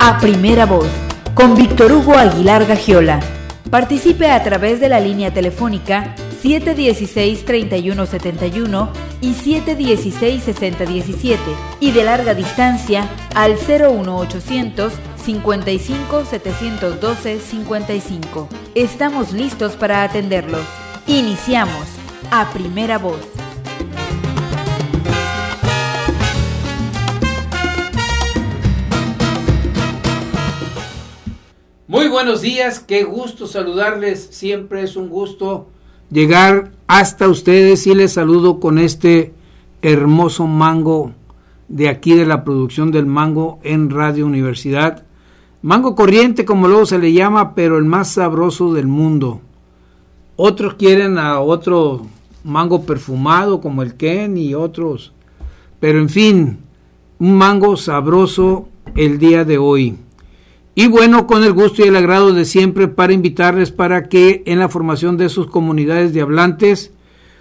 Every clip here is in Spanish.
A Primera Voz, con Víctor Hugo Aguilar Gagiola. Participe a través de la línea telefónica 716-3171 y 716-6017 y de larga distancia al 01800 55 712 55. Estamos listos para atenderlos. Iniciamos A Primera Voz. Muy buenos días, qué gusto saludarles, siempre es un gusto llegar hasta ustedes y les saludo con este hermoso mango de aquí de la producción del mango en Radio Universidad. Mango corriente como luego se le llama, pero el más sabroso del mundo. Otros quieren a otro mango perfumado como el Ken y otros, pero en fin, un mango sabroso el día de hoy. Y bueno, con el gusto y el agrado de siempre para invitarles para que en la formación de sus comunidades de hablantes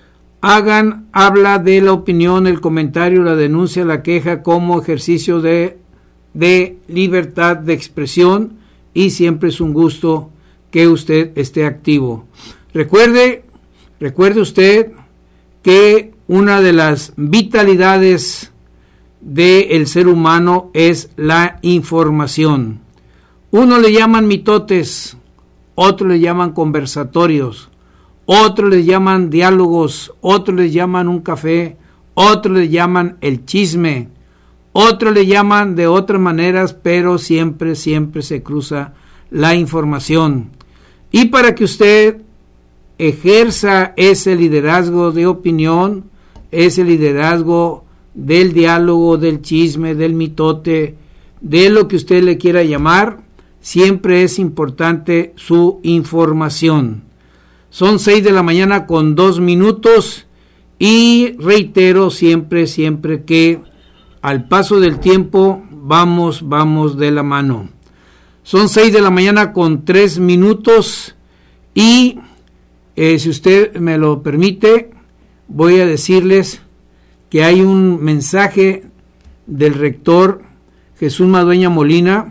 habla de la opinión, el comentario, la denuncia, la queja como ejercicio de libertad de expresión y siempre es un gusto que usted esté activo. Recuerde usted que una de las vitalidades del ser humano es la información. Uno le llaman mitotes, otros le llaman conversatorios, otros le llaman diálogos, otros le llaman un café, otros le llaman el chisme, otros le llaman de otras maneras, pero siempre se cruza la información. Y para que usted ejerza ese liderazgo de opinión, ese liderazgo del diálogo, del chisme, del mitote, de lo que usted le quiera llamar, siempre es importante su información. Son 6 de la mañana con 2 minutos y reitero siempre que al paso del tiempo vamos de la mano. Son 6 de la mañana con 3 minutos y si usted me lo permite, voy a decirles que hay un mensaje del rector Jesús Madueña Molina,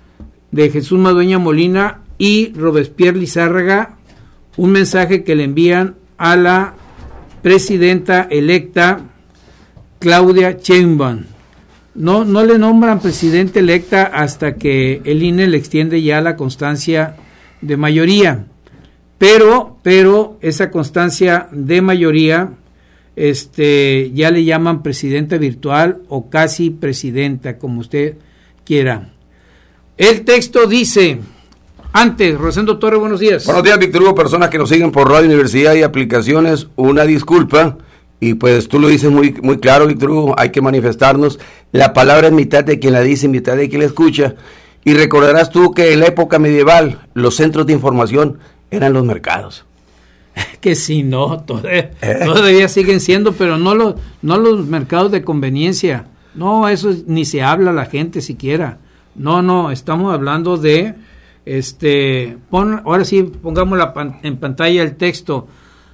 y Robespierre Lizárraga, un mensaje que le envían a la presidenta electa Claudia Sheinbaum. No le nombran presidenta electa hasta que el INE le extiende ya la constancia de mayoría, pero esa constancia de mayoría ya le llaman presidenta virtual o casi presidenta, como usted quiera. El texto dice, antes, Rosendo Torres, buenos días. Buenos días, Víctor Hugo, personas que nos siguen por Radio Universidad y aplicaciones, una disculpa, y pues tú lo dices muy claro, Víctor Hugo, hay que manifestarnos, la palabra es mitad de quien la dice, mitad de quien la escucha, y recordarás tú que en la época medieval, los centros de información eran los mercados. Que si no, todavía siguen siendo, pero no los mercados de conveniencia, no, eso ni se habla a la gente siquiera. No, estamos hablando de, ahora sí, pongamos en pantalla el texto.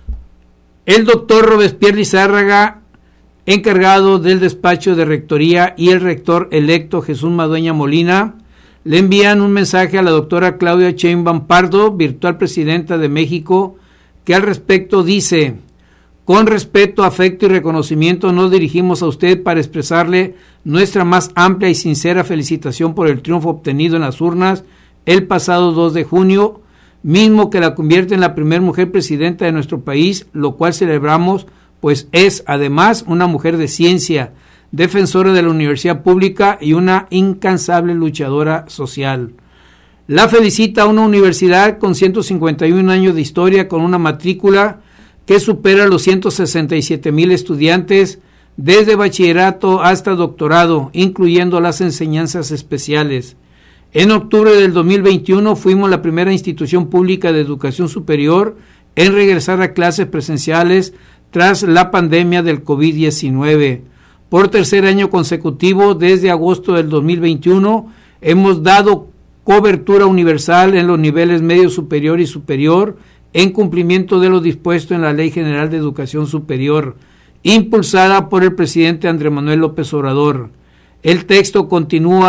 El doctor Robespierre Lizárraga, encargado del despacho de rectoría, y el rector electo Jesús Madueña Molina, le envían un mensaje a la doctora Claudia Sheinbaum Pardo, virtual presidenta de México, que al respecto dice: con respeto, afecto y reconocimiento nos dirigimos a usted para expresarle nuestra más amplia y sincera felicitación por el triunfo obtenido en las urnas el pasado 2 de junio, mismo que la convierte en la primera mujer presidenta de nuestro país, lo cual celebramos, pues es además una mujer de ciencia, defensora de la universidad pública y una incansable luchadora social. La felicita una universidad con 151 años de historia, con una matrícula que supera los 167,000 estudiantes, desde bachillerato hasta doctorado, incluyendo las enseñanzas especiales. En octubre del 2021 fuimos la primera institución pública de educación superior en regresar a clases presenciales tras la pandemia del COVID-19. Por tercer año consecutivo, desde agosto del 2021, hemos dado cobertura universal en los niveles medio superior y superior, en cumplimiento de lo dispuesto en la Ley General de Educación Superior, impulsada por el presidente Andrés Manuel López Obrador. El texto continúa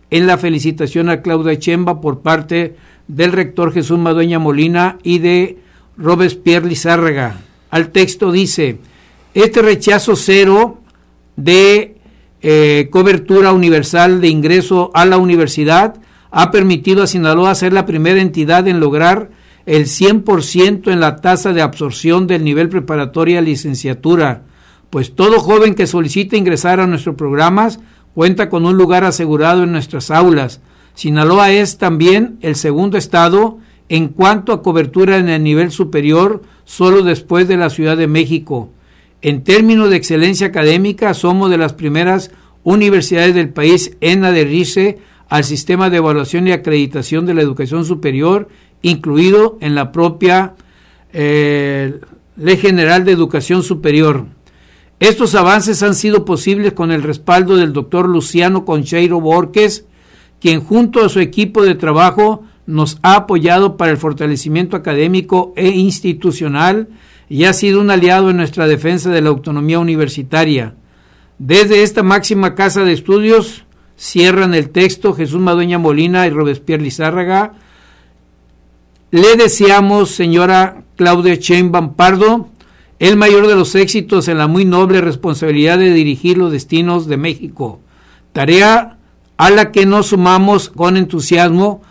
en la felicitación a Claudia Sheinbaum por parte del rector Jesús Madueña Molina y de Robespierre Lizárraga. Al texto dice: este rechazo cero de cobertura universal de ingreso a la universidad ha permitido a Sinaloa ser la primera entidad en lograr el 100% en la tasa de absorción del nivel preparatoria a licenciatura, pues todo joven que solicite ingresar a nuestros programas cuenta con un lugar asegurado en nuestras aulas. Sinaloa es también el segundo estado en cuanto a cobertura en el nivel superior, solo después de la Ciudad de México. En términos de excelencia académica, somos de las primeras universidades del país en adherirse al sistema de evaluación y acreditación de la educación superior, incluido en la propia Ley General de Educación Superior. Estos avances han sido posibles con el respaldo del doctor Luciano Concheiro Borges, quien junto a su equipo de trabajo nos ha apoyado para el fortalecimiento académico e institucional y ha sido un aliado en nuestra defensa de la autonomía universitaria. Desde esta máxima casa de estudios, cierran el texto Jesús Madueña Molina y Robespierre Lizárraga. Le deseamos, señora Claudia Sheinbaum Pardo, el mayor de los éxitos en la muy noble responsabilidad de dirigir los destinos de México, tarea a la que nos sumamos con entusiasmo,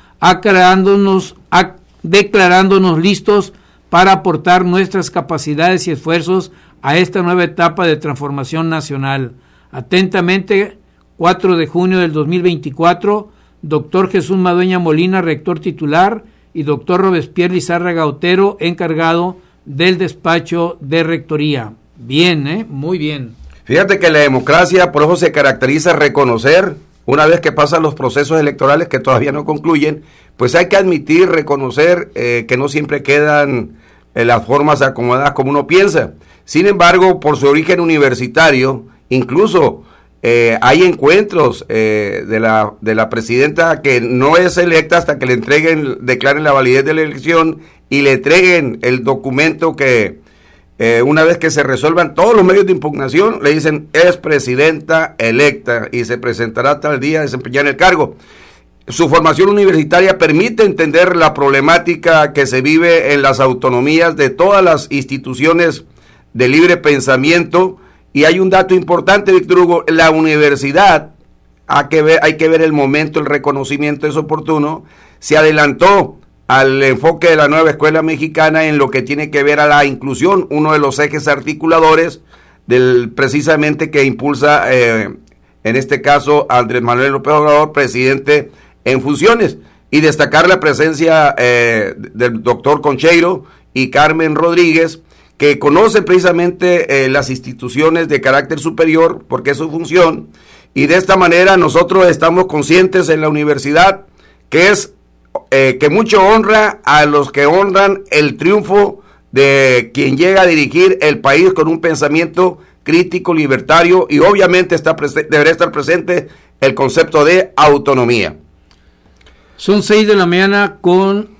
declarándonos listos para aportar nuestras capacidades y esfuerzos a esta nueva etapa de transformación nacional. Atentamente, 4 de junio del 2024, doctor Jesús Madueña Molina, rector titular, y doctor Robespierre Lizárraga Otero, encargado del despacho de rectoría. Bien, muy bien. Fíjate que la democracia por eso se caracteriza reconocer, una vez que pasan los procesos electorales que todavía no concluyen, pues hay que admitir, reconocer que no siempre quedan las formas acomodadas como uno piensa. Sin embargo, por su origen universitario, incluso hay encuentros de la presidenta que no es electa hasta que le declaren la validez de la elección y le entreguen el documento que una vez que se resuelvan todos los medios de impugnación, le dicen es presidenta electa y se presentará tal día a desempeñar el cargo. Su formación universitaria permite entender la problemática que se vive en las autonomías de todas las instituciones de libre pensamiento. Y hay un dato importante, Víctor Hugo: la universidad, hay que ver el momento, el reconocimiento es oportuno, se adelantó al enfoque de la nueva escuela mexicana en lo que tiene que ver a la inclusión, uno de los ejes articuladores precisamente que impulsa, en este caso, Andrés Manuel López Obrador, presidente en funciones, y destacar la presencia del doctor Concheiro y Carmen Rodríguez, que conocen precisamente las instituciones de carácter superior, porque es su función, y de esta manera nosotros estamos conscientes en la universidad que es que mucho honra a los que honran el triunfo de quien llega a dirigir el país con un pensamiento crítico, libertario, y obviamente deberá estar presente el concepto de autonomía. Son 6 de la mañana con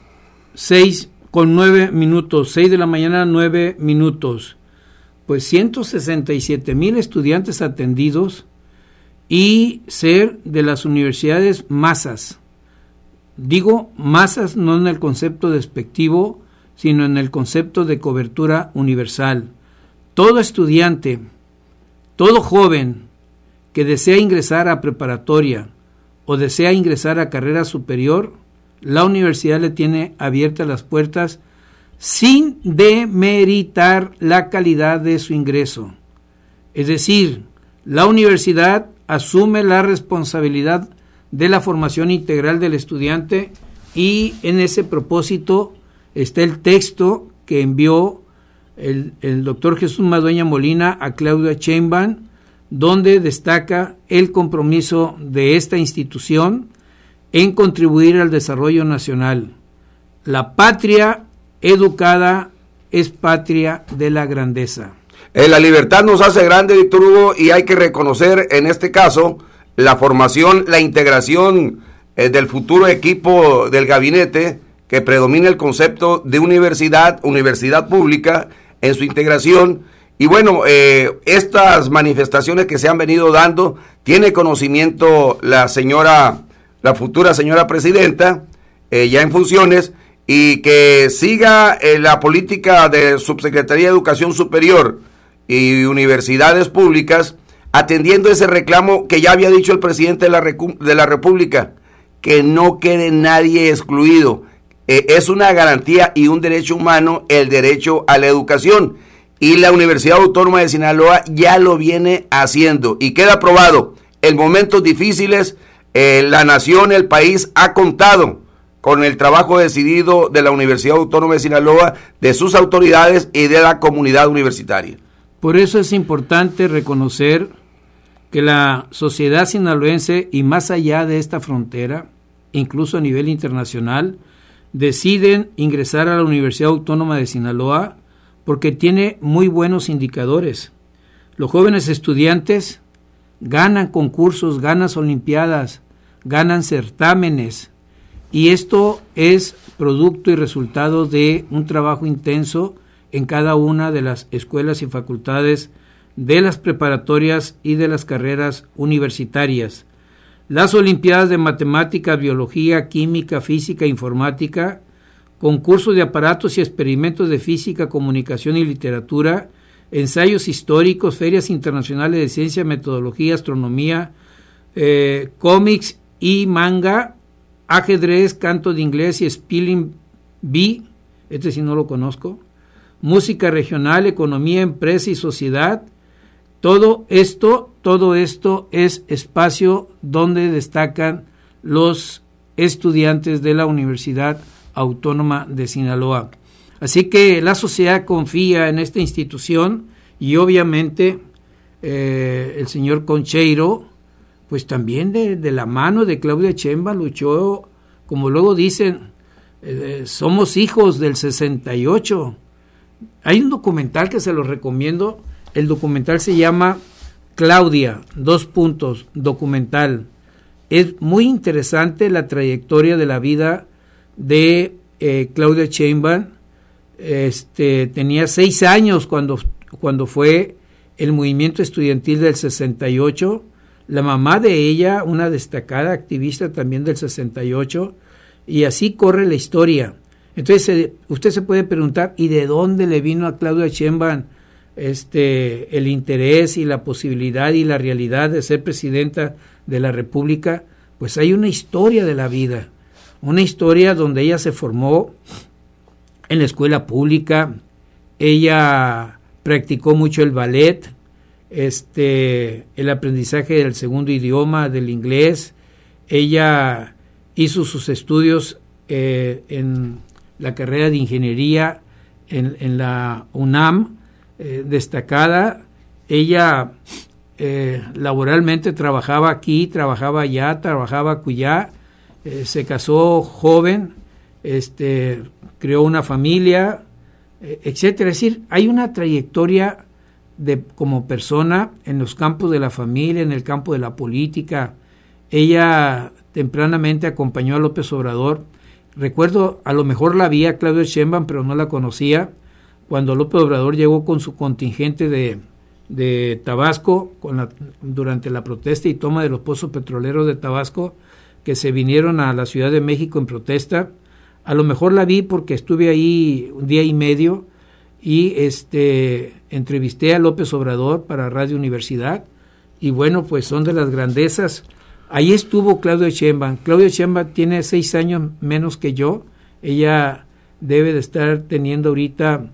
9 minutos, 6 de la mañana 9 minutos. Pues 167,000 estudiantes atendidos y ser de las universidades masas. Digo masas no en el concepto despectivo, sino en el concepto de cobertura universal. Todo estudiante, todo joven que desea ingresar a preparatoria o desea ingresar a carrera superior, la universidad le tiene abiertas las puertas sin demeritar la calidad de su ingreso. Es decir, la universidad asume la responsabilidad de la formación integral del estudiante, y en ese propósito está el texto que envió el doctor Jesús Madueña Molina a Claudia Sheinbaum, donde destaca el compromiso de esta institución en contribuir al desarrollo nacional. La patria educada es patria de la grandeza. La libertad nos hace grande, Víctor Hugo, y hay que reconocer en este caso la formación, la integración del futuro equipo del gabinete, que predomina el concepto de universidad pública en su integración. Y bueno, estas manifestaciones que se han venido dando, tiene conocimiento la señora la futura señora presidenta, ya en funciones, y que siga la política de Subsecretaría de Educación Superior y Universidades Públicas, atendiendo ese reclamo que ya había dicho el presidente de la República, que no quede nadie excluido. Es una garantía y un derecho humano el derecho a la educación, y la Universidad Autónoma de Sinaloa ya lo viene haciendo, y queda probado. En momentos difíciles, la nación, el país ha contado con el trabajo decidido de la Universidad Autónoma de Sinaloa, de sus autoridades y de la comunidad universitaria. Por eso es importante reconocer que la sociedad sinaloense, y más allá de esta frontera, incluso a nivel internacional, deciden ingresar a la Universidad Autónoma de Sinaloa porque tiene muy buenos indicadores. Los jóvenes estudiantes ganan concursos, ganan olimpiadas, ganan certámenes, y esto es producto y resultado de un trabajo intenso en cada una de las escuelas y facultades de las preparatorias y de las carreras universitarias. Las olimpiadas de matemáticas, biología, química, física, informática, concursos de aparatos y experimentos de física, comunicación y literatura, ensayos históricos, ferias internacionales de ciencia, metodología, astronomía, cómics y manga, ajedrez, canto de inglés y spelling bee, este sí no lo conozco, música regional, economía, empresa y sociedad. Todo esto es espacio donde destacan los estudiantes de la Universidad Autónoma de Sinaloa. Así que la sociedad confía en esta institución, y obviamente el señor Concheiro, pues también de la mano de Claudia Sheinbaum luchó, como luego dicen, somos hijos del 68. Hay un documental que se los recomiendo. El documental se llama Claudia, documental. Es muy interesante la trayectoria de la vida de Claudia Sheinbaum. Tenía 6 años cuando fue el movimiento estudiantil del 68. La mamá de ella, una destacada activista también del 68, y así corre la historia. Entonces usted se puede preguntar, ¿y de dónde le vino a Claudia Sheinbaum el interés y la posibilidad y la realidad de ser presidenta de la República? Pues hay una historia de la vida, una historia donde ella se formó en la escuela pública, ella practicó mucho el ballet, el aprendizaje del segundo idioma, del inglés. Ella hizo sus estudios en la carrera de ingeniería en la UNAM, destacada. Ella laboralmente trabajaba aquí, trabajaba allá, trabajaba acullá, se casó joven, creó una familia, etcétera. Es decir, hay una trayectoria como persona en los campos de la familia, en el campo de la política. Ella tempranamente acompañó a López Obrador. Recuerdo, a lo mejor la vi a Claudia Sheinbaum, pero no la conocía, cuando López Obrador llegó con su contingente de Tabasco durante la protesta y toma de los pozos petroleros de Tabasco, que se vinieron a la Ciudad de México en protesta. A lo mejor la vi porque estuve ahí un día y medio y entrevisté a López Obrador para Radio Universidad, y bueno, pues son de las grandezas. Ahí estuvo Claudia Sheinbaum. Claudia Sheinbaum tiene 6 años menos que yo. Ella debe de estar teniendo ahorita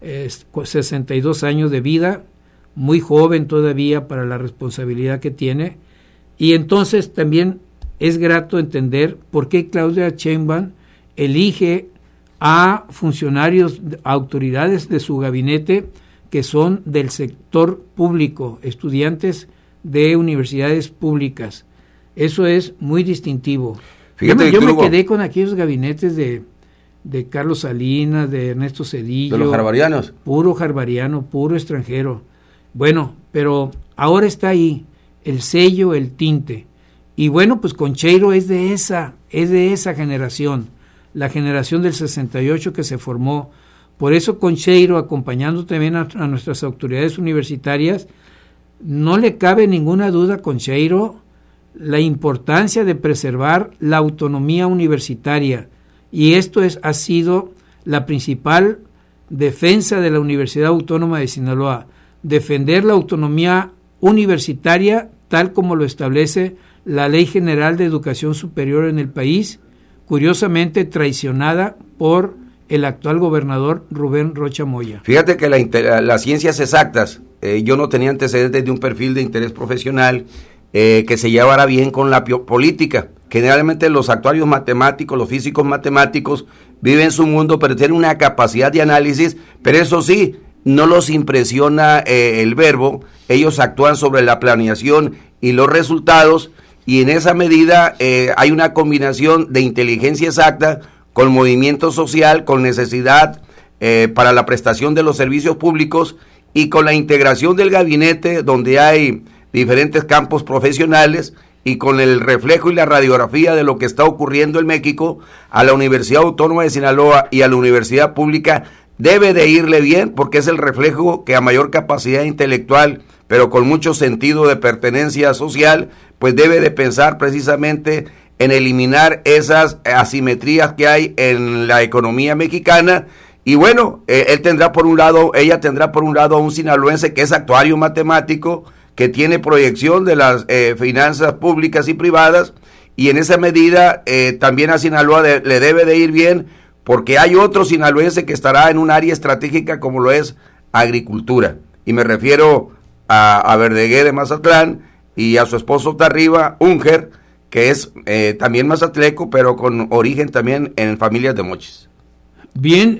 62 años de vida, muy joven todavía para la responsabilidad que tiene. Y entonces también es grato entender por qué Claudia Sheinbaum elige a funcionarios, a autoridades de su gabinete que son del sector público, estudiantes de universidades públicas. Eso es muy distintivo. Fíjate, yo me quedé con aquellos gabinetes de Carlos Salinas, de Ernesto Zedillo. ¿De los harvarianos? Puro harvariano, puro extranjero. Bueno, pero ahora está ahí el sello, el tinte. Y bueno, pues Concheiro es de esa generación, la generación del 68 que se formó. Por eso Concheiro, acompañando también a nuestras autoridades universitarias, no le cabe ninguna duda, Concheiro la importancia de preservar la autonomía universitaria, y esto ha sido la principal defensa de la Universidad Autónoma de Sinaloa, defender la autonomía universitaria tal como lo establece la Ley General de Educación Superior en el país, curiosamente traicionada por el actual gobernador Rubén Rocha Moya. Fíjate que las ciencias exactas, yo no tenía antecedentes de un perfil de interés profesional que se llevara bien con la política. Generalmente los actuarios matemáticos, los físicos matemáticos viven su mundo, pero tienen una capacidad de análisis, pero eso sí, no los impresiona el verbo, ellos actúan sobre la planeación y los resultados, y en esa medida hay una combinación de inteligencia exacta con movimiento social, con necesidad para la prestación de los servicios públicos y con la integración del gabinete donde hay diferentes campos profesionales y con el reflejo y la radiografía de lo que está ocurriendo en México. A la Universidad Autónoma de Sinaloa y a la Universidad Pública debe de irle bien porque es el reflejo que a mayor capacidad intelectual, pero con mucho sentido de pertenencia social, pues debe de pensar precisamente en eliminar esas asimetrías que hay en la economía mexicana. Y bueno, ella tendrá por un lado a un sinaloense que es actuario matemático, que tiene proyección de las finanzas públicas y privadas, y en esa medida también a Sinaloa le debe de ir bien, porque hay otro sinaloense que estará en un área estratégica como lo es agricultura, y me refiero a Verdegué de Mazatlán y a su esposo Tarriba Unger, que es también mazatleco, pero con origen también en familias de mochis. Bien,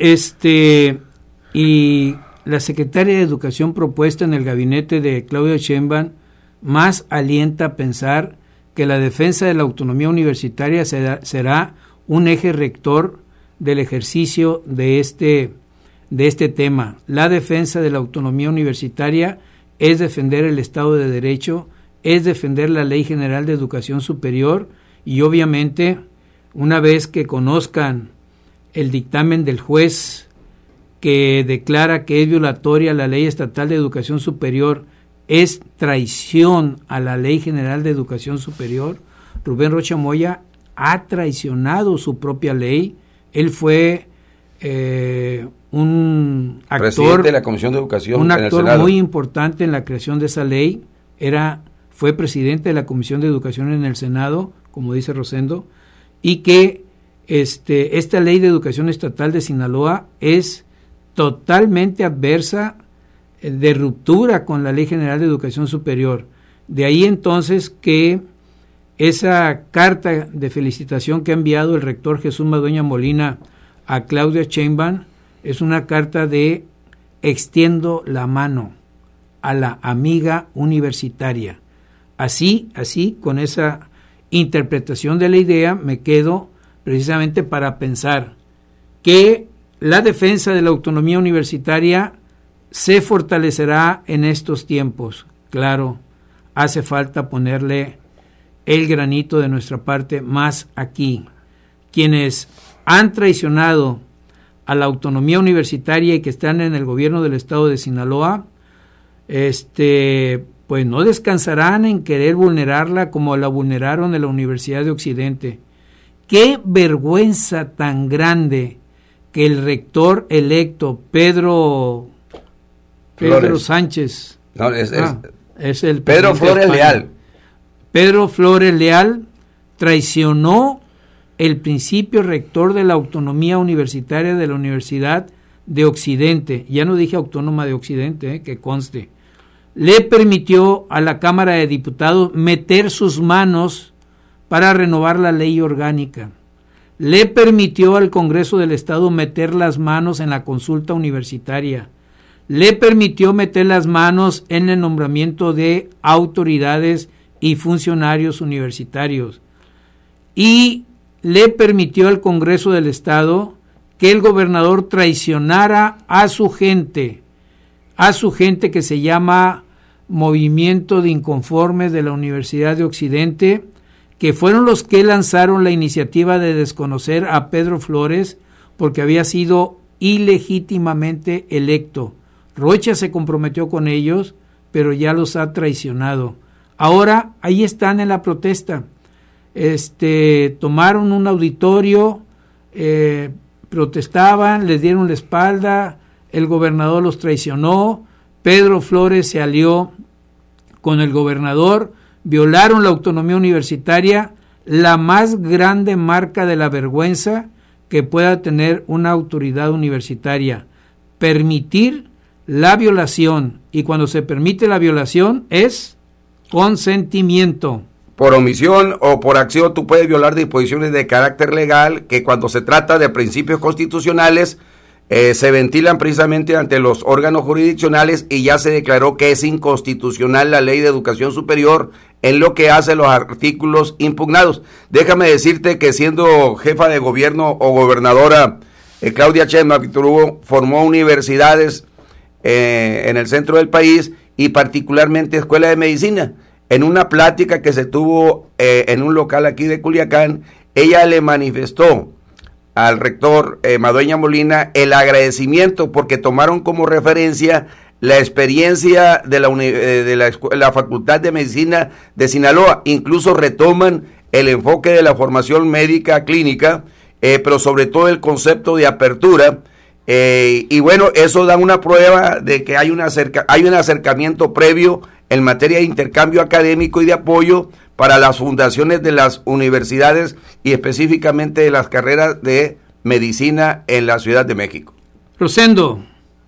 y la secretaria de Educación propuesta en el gabinete de Claudia Sheinbaum más alienta a pensar que la defensa de la autonomía universitaria será un eje rector del ejercicio de este tema. La defensa de la autonomía universitaria es defender el Estado de Derecho, es defender la Ley General de Educación Superior, y obviamente una vez que conozcan el dictamen del juez que declara que es violatoria la Ley Estatal de Educación Superior, es traición a la Ley General de Educación Superior, Rubén Rocha Moya ha traicionado su propia ley. Él fue un actor, presidente de la Comisión de Educación, un actor muy importante en la creación de esa ley. Fue presidente de la Comisión de Educación en el Senado, como dice Rosendo, y que esta Ley de Educación Estatal de Sinaloa es totalmente adversa, de ruptura con la Ley General de Educación Superior. De ahí entonces que esa carta de felicitación que ha enviado el rector Jesús Madueña Molina a Claudia Sheinbaum es una carta de extiendo la mano a la amiga universitaria. Así, con esa interpretación de la idea, me quedo precisamente para pensar que la defensa de la autonomía universitaria se fortalecerá en estos tiempos. Claro, hace falta ponerle el granito de nuestra parte más aquí. Quienes han traicionado a la autonomía universitaria y que están en el gobierno del estado de Sinaloa, pues no descansarán en querer vulnerarla como la vulneraron en la Universidad de Occidente. Qué vergüenza tan grande que el rector electo Pedro Sánchez, no, es el Pedro Flores Leal. Pedro Flores Leal traicionó el principio rector de la autonomía universitaria de la Universidad de Occidente. Ya no dije Autónoma de Occidente, que conste. Le permitió a la Cámara de Diputados meter sus manos para renovar la ley orgánica. Le permitió al Congreso del Estado meter las manos en la consulta universitaria. Le permitió meter las manos en el nombramiento de autoridades y funcionarios universitarios. Y le permitió al Congreso del Estado que el gobernador traicionara a su gente que se llama Movimiento de Inconformes de la Universidad de Occidente, que fueron los que lanzaron la iniciativa de desconocer a Pedro Flores porque había sido ilegítimamente electo. Rocha se comprometió con ellos, pero ya los ha traicionado. Ahora ahí están en la protesta. Tomaron un auditorio, protestaban, les dieron la espalda, el gobernador los traicionó, Pedro Flores se alió con el gobernador, violaron la autonomía universitaria, la más grande marca de la vergüenza que pueda tener una autoridad universitaria, permitir la violación, y cuando se permite la violación es consentimiento. Por omisión o por acción tú puedes violar disposiciones de carácter legal que cuando se trata de principios constitucionales se ventilan precisamente ante los órganos jurisdiccionales, y ya se declaró que es inconstitucional la Ley de Educación Superior en lo que hace los artículos impugnados. Déjame decirte que siendo jefa de gobierno o gobernadora, Claudia Sheinbaum, Víctor Hugo, formó universidades en el centro del país y particularmente escuela de medicina. En una plática que se tuvo en un local aquí de Culiacán, ella le manifestó al rector Madueña Molina el agradecimiento porque tomaron como referencia la experiencia de la Facultad de Medicina de Sinaloa. Incluso retoman el enfoque de la formación médica clínica, pero sobre todo el concepto de apertura. Y bueno, eso da una prueba de que hay un acercamiento previo en materia de intercambio académico y de apoyo para las fundaciones de las universidades y específicamente de las carreras de medicina en la Ciudad de México. Rosendo,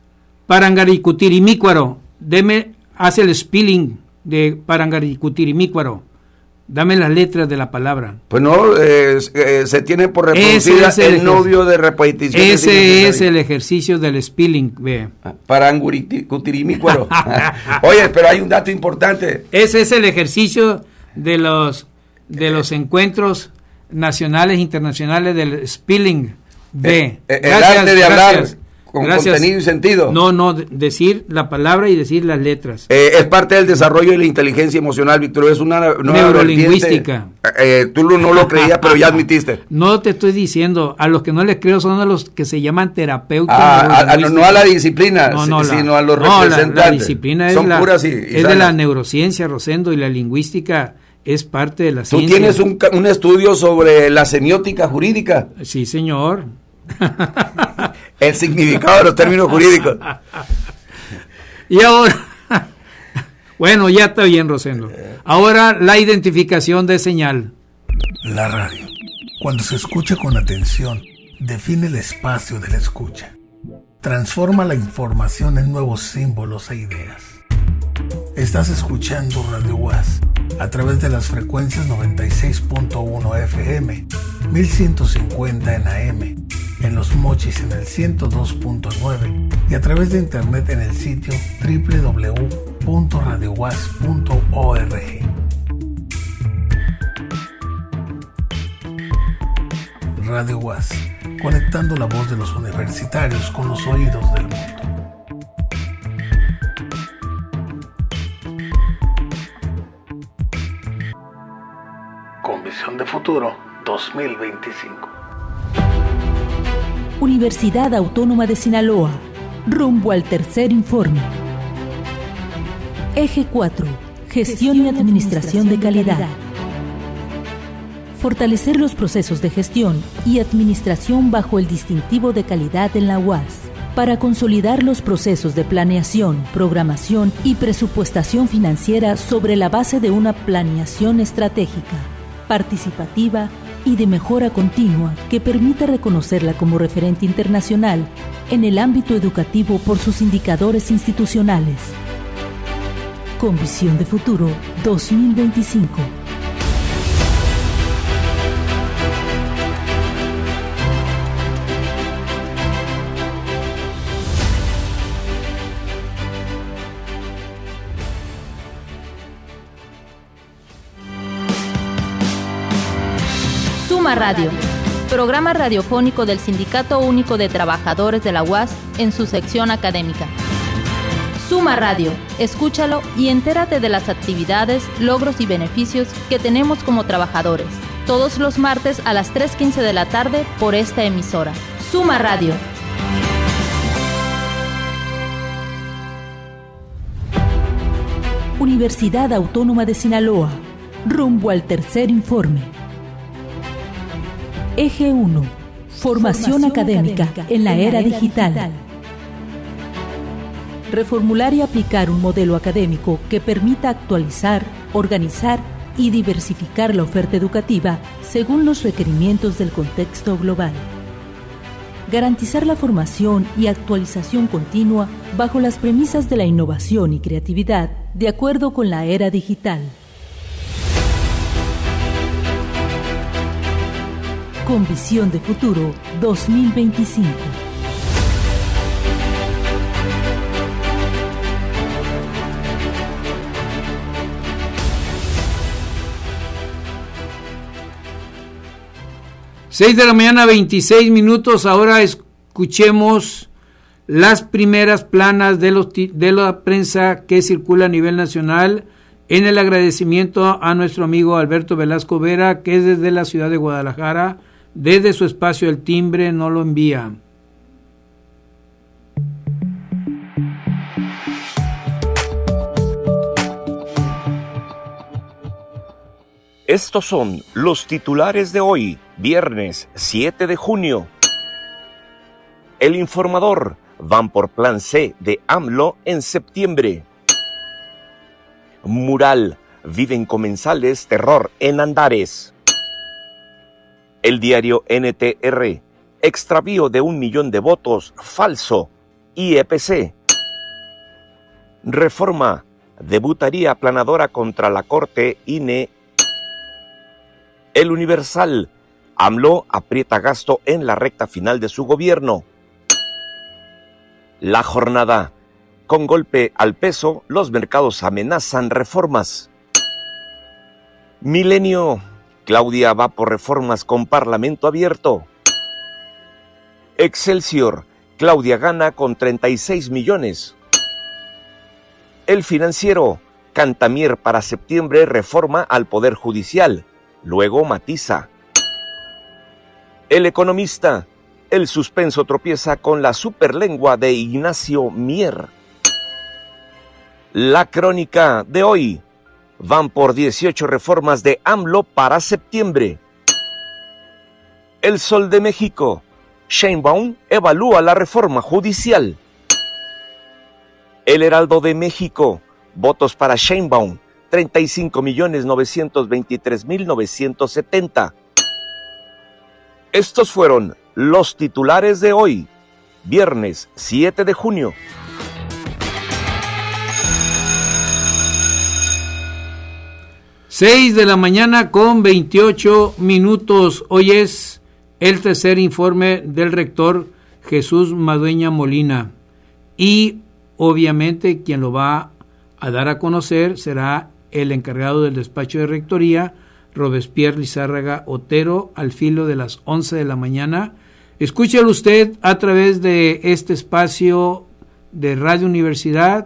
Parangaricutirimícuaro, haz el spelling de Parangaricutirimícuaro. Dame las letras de la palabra. Pues no, se tiene por reproducida el novio de repetición. Ese es el ejercicio del spelling, ve. Parangaricutirimícuaro. Oye, pero hay un dato importante. Ese es el ejercicio de los encuentros nacionales e internacionales del spelling, ve. El arte de hablar con contenido y sentido. No, decir la palabra y decir las letras. Es parte del desarrollo de la inteligencia emocional, Víctor. Es una neurolingüística. Tú no lo creías, pero ya admitiste. No te estoy diciendo, a los que no les creo son a los que se llaman terapeutas. No a la disciplina, sino a los representantes. La disciplina son puras es de la neurociencia, Rosendo, y la lingüística es parte de la ciencia. ¿Tú tienes un estudio sobre la semiótica jurídica? Sí, señor. El significado de los términos jurídicos. Y ahora, bueno, ya está bien, Rosendo. Ahora la identificación de señal. La radio, cuando se escucha con atención, define el espacio de la escucha. Transforma la información en nuevos símbolos e ideas. Estás escuchando Radio UAS a través de las frecuencias 96.1 FM, 1150 en AM, en Los Mochis en el 102.9 y a través de internet en el sitio www.radiouas.org. Radio UAS, conectando la voz de los universitarios con los oídos del mundo. Con visión de futuro 2025. Universidad Autónoma de Sinaloa, rumbo al tercer informe. Eje 4, Gestión y Administración de Calidad. Fortalecer los procesos de gestión y administración bajo el distintivo de calidad en la UAS, para consolidar los procesos de planeación, programación y presupuestación financiera sobre la base de una planeación estratégica, participativa y de mejora continua que permita reconocerla como referente internacional en el ámbito educativo por sus indicadores institucionales. Con visión de futuro 2025. Suma Radio, programa radiofónico del Sindicato Único de Trabajadores de la UAS en su sección académica. Suma Radio, escúchalo y entérate de las actividades, logros y beneficios que tenemos como trabajadores. Todos los martes a las 3:15 de la tarde por esta emisora. Suma Radio. Universidad Autónoma de Sinaloa, rumbo al tercer informe. Eje 1. Formación académica en la era digital. Reformular y aplicar un modelo académico que permita actualizar, organizar y diversificar la oferta educativa según los requerimientos del contexto global. Garantizar la formación y actualización continua bajo las premisas de la innovación y creatividad de acuerdo con la era digital. Con visión de futuro 2025. Seis de la mañana, 26 minutos. Ahora escuchemos las primeras planas de la prensa que circula a nivel nacional en el agradecimiento a nuestro amigo Alberto Velasco Vera, que desde la ciudad de Guadalajara, desde su espacio El Timbre, nos lo envía. Estos son los titulares de hoy, viernes 7 de junio. El Informador, van por plan C de AMLO en septiembre. Mural, viven comensales terror en Andares. El diario NTR, extravío de 1 millón de votos, falso, IEPC. Reforma, debutaría aplanadora contra la Corte, INE. El Universal, AMLO aprieta gasto en la recta final de su gobierno. La Jornada, con golpe al peso, los mercados amenazan reformas. Milenio, Claudia va por reformas con Parlamento abierto. Excelsior, Claudia gana con 36 millones. El Financiero, Cantamier para septiembre reforma al Poder Judicial. Luego matiza. El Economista, el suspenso tropieza con la superlengua de Ignacio Mier. La Crónica de hoy, van por 18 reformas de AMLO para septiembre. El Sol de México, Sheinbaum evalúa la reforma judicial. El Heraldo de México, votos para Sheinbaum, 35.923.970. Estos fueron los titulares de hoy, viernes 7 de junio. Seis de la mañana con 28 minutos. Hoy es el tercer informe del rector Jesús Madueña Molina. Y obviamente quien lo va a dar a conocer será el encargado del despacho de rectoría, Robespierre Lizárraga Otero, al filo de las 11 de la mañana. Escúchelo usted a través de este espacio de Radio Universidad,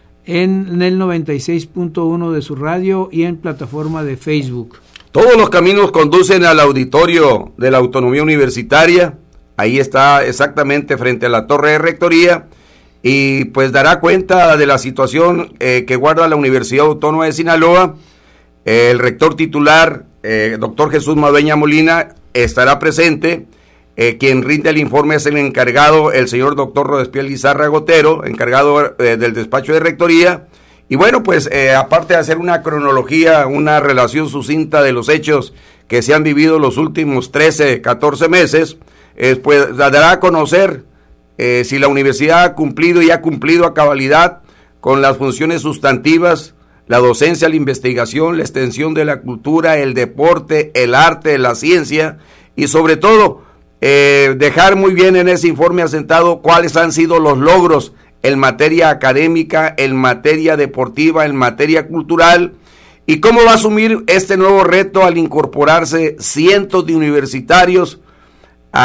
en el 96.1 de su radio y en plataforma de Facebook. Todos los caminos conducen al auditorio de la Autonomía Universitaria. Ahí está exactamente frente a la torre de rectoría. Y pues dará cuenta de la situación que guarda la Universidad Autónoma de Sinaloa. El rector titular, doctor Jesús Madueña Molina, estará presente. Quien rinde el informe es el encargado, el señor doctor Robespierre Lizárraga Otero, encargado del despacho de rectoría. Y bueno, pues aparte de hacer una cronología, una relación sucinta de los hechos que se han vivido los últimos 13, 14 meses, pues dará a conocer si la universidad ha cumplido y ha cumplido a cabalidad con las funciones sustantivas, la docencia, la investigación, la extensión de la cultura, el deporte, el arte, la ciencia y sobre todo dejar muy bien en ese informe asentado cuáles han sido los logros en materia académica, en materia deportiva, en materia cultural y cómo va a asumir este nuevo reto al incorporarse cientos de universitarios a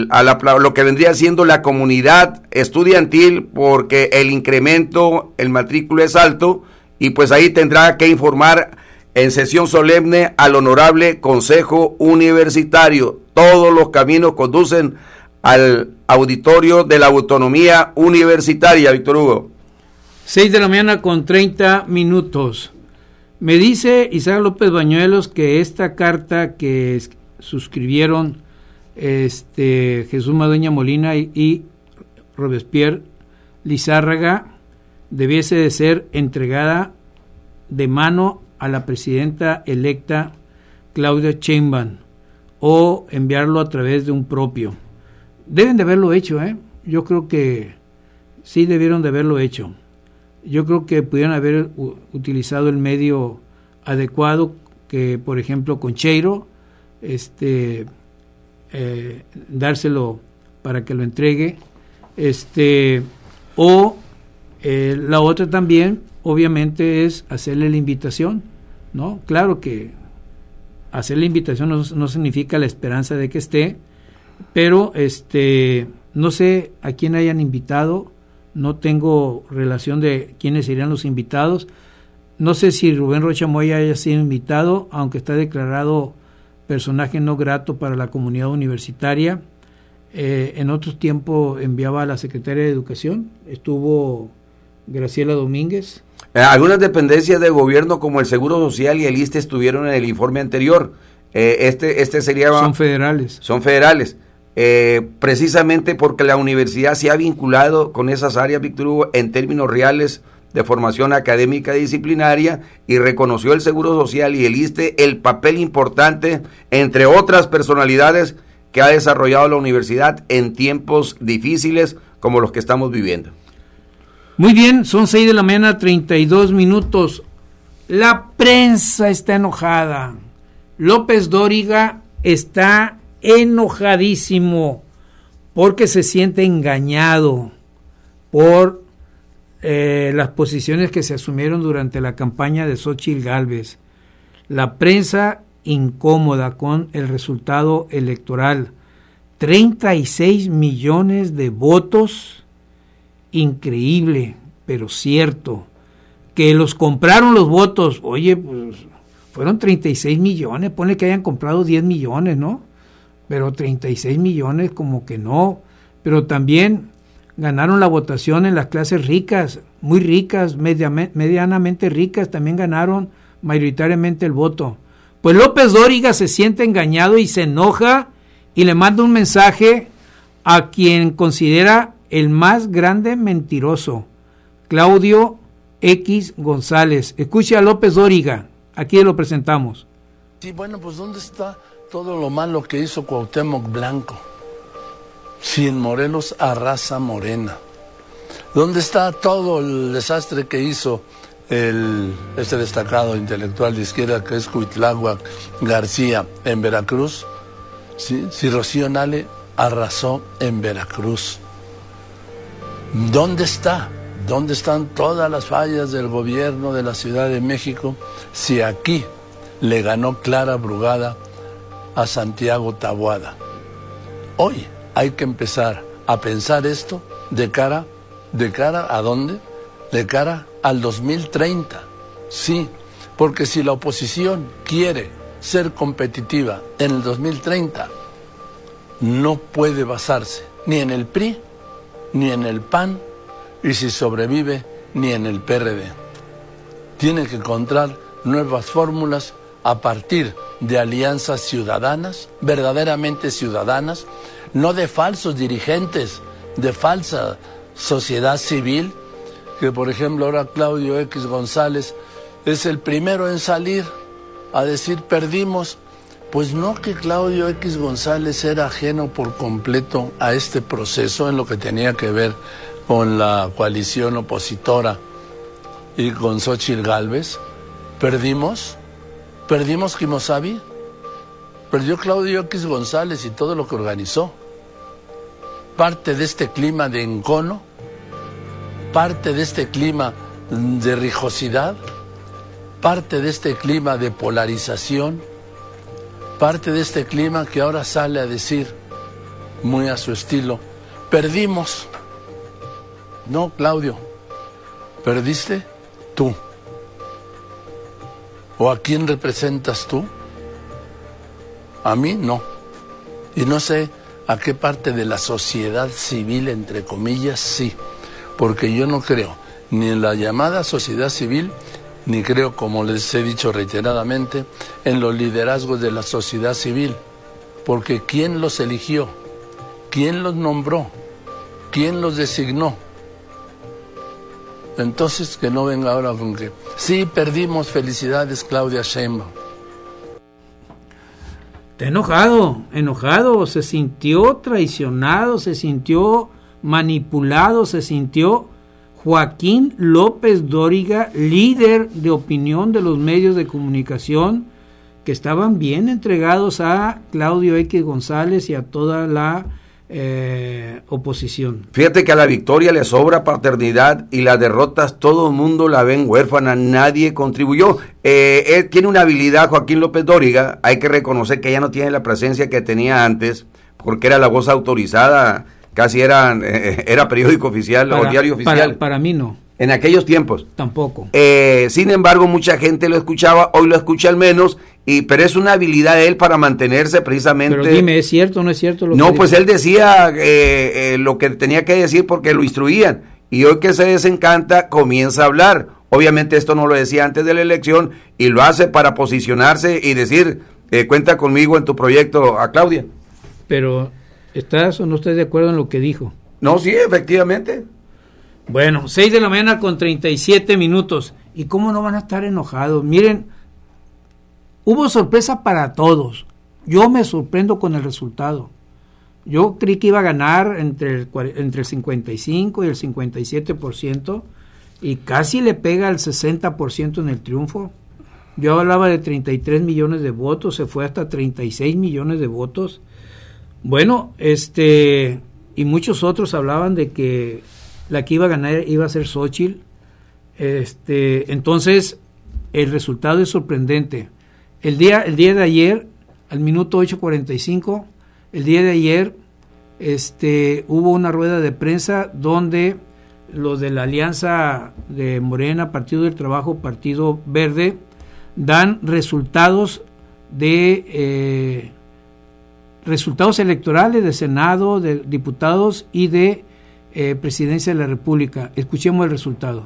lo que vendría siendo la comunidad estudiantil, porque el incremento, el matrículo es alto y pues ahí tendrá que informar en sesión solemne al honorable Consejo Universitario. Todos los caminos conducen al auditorio de la Autonomía Universitaria, Víctor Hugo. 6 de la mañana con 30 minutos. Me dice Isaac López Bañuelos que esta carta que suscribieron Jesús Madueña Molina y Robespierre Lizárraga debiese de ser entregada de mano a la presidenta electa Claudia Sheinbaum o enviarlo a través de un propio. Deben de haberlo hecho, Yo creo que sí debieron de haberlo hecho. Yo creo que pudieran haber utilizado el medio adecuado, que por ejemplo con Cheiro, dárselo para que lo entregue, la otra también, obviamente, es hacerle la invitación, ¿no? Claro que hacer la invitación no significa la esperanza de que esté, pero no sé a quién hayan invitado, no tengo relación de quiénes serían los invitados, no sé si Rubén Rocha Moya haya sido invitado, aunque está declarado personaje no grato para la comunidad universitaria. En otros tiempos enviaba a la secretaria de Educación, estuvo Graciela Domínguez. Algunas dependencias de gobierno como el Seguro Social y el ISSSTE estuvieron en el informe anterior. Sería... Son federales. Son federales. Precisamente porque la universidad se ha vinculado con esas áreas, Víctor Hugo, en términos reales de formación académica disciplinaria, y reconoció el Seguro Social y el ISSSTE el papel importante, entre otras personalidades, que ha desarrollado la universidad en tiempos difíciles como los que estamos viviendo. Muy bien, son 6 de la mañana, 32 minutos. La prensa está enojada. López Dóriga está enojadísimo porque se siente engañado por las posiciones que se asumieron durante la campaña de Xóchitl Gálvez. La prensa incómoda con el resultado electoral. 36 millones de votos, increíble, pero cierto. Que los compraron los votos, oye, pues fueron 36 millones, ponle que hayan comprado 10 millones, ¿no? Pero 36 millones como que no, pero también ganaron la votación en las clases ricas, muy ricas, medianamente ricas, también ganaron mayoritariamente el voto. Pues López Dóriga se siente engañado y se enoja y le manda un mensaje a quien considera el más grande mentiroso, Claudio X González. Escuche a López Dóriga, aquí lo presentamos. Sí, bueno, pues ¿dónde está todo lo malo que hizo Cuauhtémoc Blanco? Si en Morelos arrasa Morena. ¿Dónde está todo el desastre que hizo este destacado intelectual de izquierda que es Cuitláhuac García en Veracruz? ¿Sí? Si Rocío Nale arrasó en Veracruz. ¿Dónde está? ¿Dónde están todas las fallas del gobierno de la Ciudad de México si aquí le ganó Clara Brugada a Santiago Taboada? Hoy hay que empezar a pensar esto de cara ¿a dónde? De cara al 2030. Sí, porque si la oposición quiere ser competitiva en el 2030, no puede basarse ni en el PRI, ni en el PAN, y si sobrevive, ni en el PRD. Tiene que encontrar nuevas fórmulas a partir de alianzas ciudadanas, verdaderamente ciudadanas, no de falsos dirigentes, de falsa sociedad civil, que por ejemplo ahora Claudio X González es el primero en salir a decir perdimos. Pues no, que Claudio X González era ajeno por completo a este proceso en lo que tenía que ver con la coalición opositora y con Xóchitl Gálvez. Perdimos Kimosabi, perdió Claudio X González y todo lo que organizó. Parte de este clima de encono, parte de este clima de rijosidad, parte de este clima de polarización, parte de este clima que ahora sale a decir, muy a su estilo, perdimos. No, Claudio, perdiste tú. ¿O a quién representas tú? A mí no. Y no sé a qué parte de la sociedad civil, entre comillas, sí. Porque yo no creo ni en la llamada sociedad civil, ni creo, como les he dicho reiteradamente, en los liderazgos de la sociedad civil. Porque ¿quién los eligió? ¿Quién los nombró? ¿Quién los designó? Entonces, que no venga ahora con que sí, perdimos, felicidades, Claudia Sheinbaum. Está enojado, se sintió traicionado, se sintió manipulado, se sintió Joaquín López Dóriga, líder de opinión de los medios de comunicación, que estaban bien entregados a Claudio X González y a toda la oposición. Fíjate que a la victoria le sobra paternidad y las derrotas todo el mundo la ven huérfana, nadie contribuyó. Él tiene una habilidad, Joaquín López Dóriga, hay que reconocer que ya no tiene la presencia que tenía antes, porque era la voz autorizada, casi era periódico oficial o diario oficial. Para mí no. En aquellos tiempos. Tampoco. Sin embargo, mucha gente lo escuchaba, hoy lo escucha al menos, pero es una habilidad de él para mantenerse precisamente. Pero dime, ¿es cierto o no es cierto? No, pues él decía lo que tenía que decir porque lo instruían. Y hoy que se desencanta, comienza a hablar. Obviamente esto no lo decía antes de la elección y lo hace para posicionarse y decir, cuenta conmigo en tu proyecto a Claudia. Pero, ¿estás o no estás de acuerdo en lo que dijo? No, sí, efectivamente. Bueno, 6 de la mañana con 37 minutos. ¿Y cómo no van a estar enojados? Miren, hubo sorpresa para todos. Yo me sorprendo con el resultado. Yo creí que iba a ganar entre el 55 y el 57% y casi le pega al 60% en el triunfo. Yo hablaba de 33 millones de votos, se fue hasta 36 millones de votos. Bueno, y muchos otros hablaban de que la que iba a ganar iba a ser Xóchitl. Entonces, el resultado es sorprendente. El día de ayer, al minuto 8:45, el día de ayer, hubo una rueda de prensa donde los de la alianza de Morena, Partido del Trabajo, Partido Verde, dan resultados electorales de Senado, de diputados y de Presidencia de la República. Escuchemos el resultado.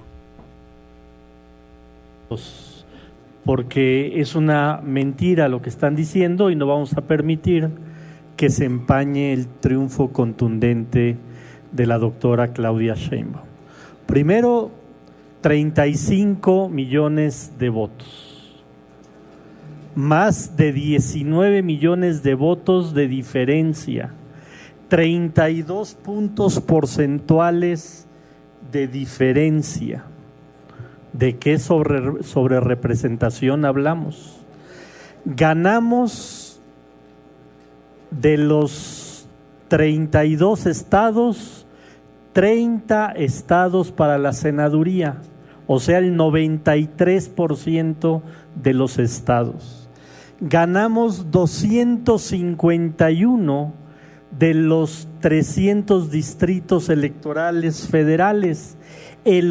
Porque es una mentira lo que están diciendo y no vamos a permitir que se empañe el triunfo contundente de la doctora Claudia Sheinbaum. Primero, 35 millones de votos, más de 19 millones de votos de diferencia, 32 puntos porcentuales de diferencia. ¿De qué sobre representación hablamos? Ganamos de los 32 estados, 30 estados para la senaduría, o sea, el 93% de los estados. Ganamos 251 de los 300 distritos electorales federales, el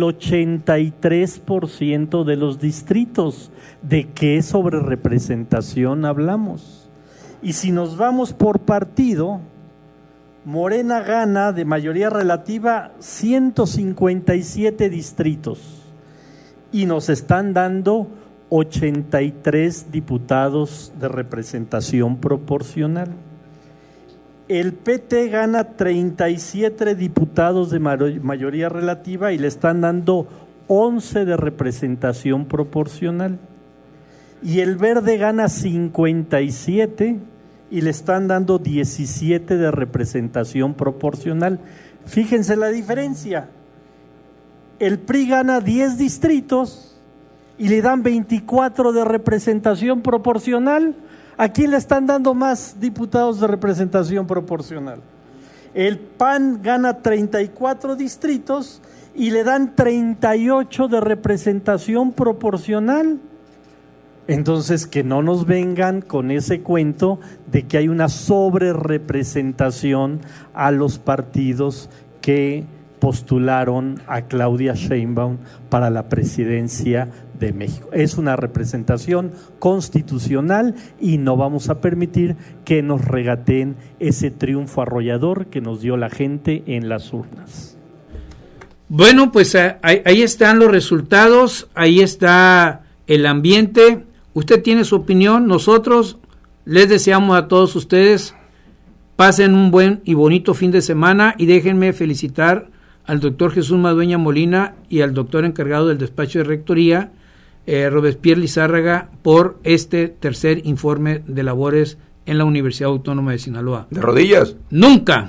83% de los distritos. ¿De qué sobre representación hablamos? Y si nos vamos por partido, Morena gana de mayoría relativa 157 distritos y nos están dando 83 diputados de representación proporcional. El PT gana 37 diputados de mayoría relativa y le están dando 11 de representación proporcional. Y el Verde gana 57 y le están dando 17 de representación proporcional. Fíjense la diferencia. El PRI gana 10 distritos y le dan 24 de representación proporcional. ¿A quién le están dando más diputados de representación proporcional? El PAN gana 34 distritos y le dan 38 de representación proporcional. Entonces, que no nos vengan con ese cuento de que hay una sobrerepresentación a los partidos que postularon a Claudia Sheinbaum para la presidencia de México. Es una representación constitucional y no vamos a permitir que nos regateen ese triunfo arrollador que nos dio la gente en las urnas. Bueno, pues ahí están los resultados, ahí está el ambiente. Usted tiene su opinión, nosotros les deseamos a todos ustedes pasen un buen y bonito fin de semana y déjenme felicitar al doctor Jesús Madueña Molina y al doctor encargado del despacho de rectoría, Robespierre Lizárraga, por este tercer informe de labores en la Universidad Autónoma de Sinaloa. ¿De rodillas? ¡Nunca!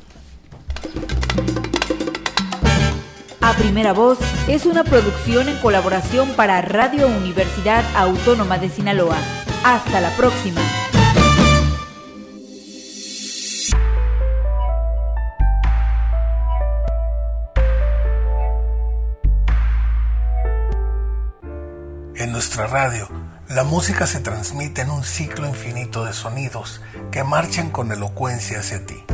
A Primera Voz es una producción en colaboración para Radio Universidad Autónoma de Sinaloa. Hasta la próxima. En nuestra radio, la música se transmite en un ciclo infinito de sonidos que marchan con elocuencia hacia ti.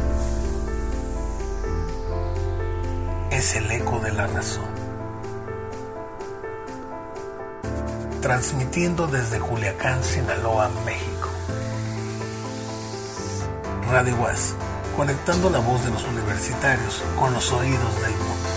Es el eco de la razón. Transmitiendo desde Culiacán, Sinaloa, México. Radio UAS, conectando la voz de los universitarios con los oídos del mundo.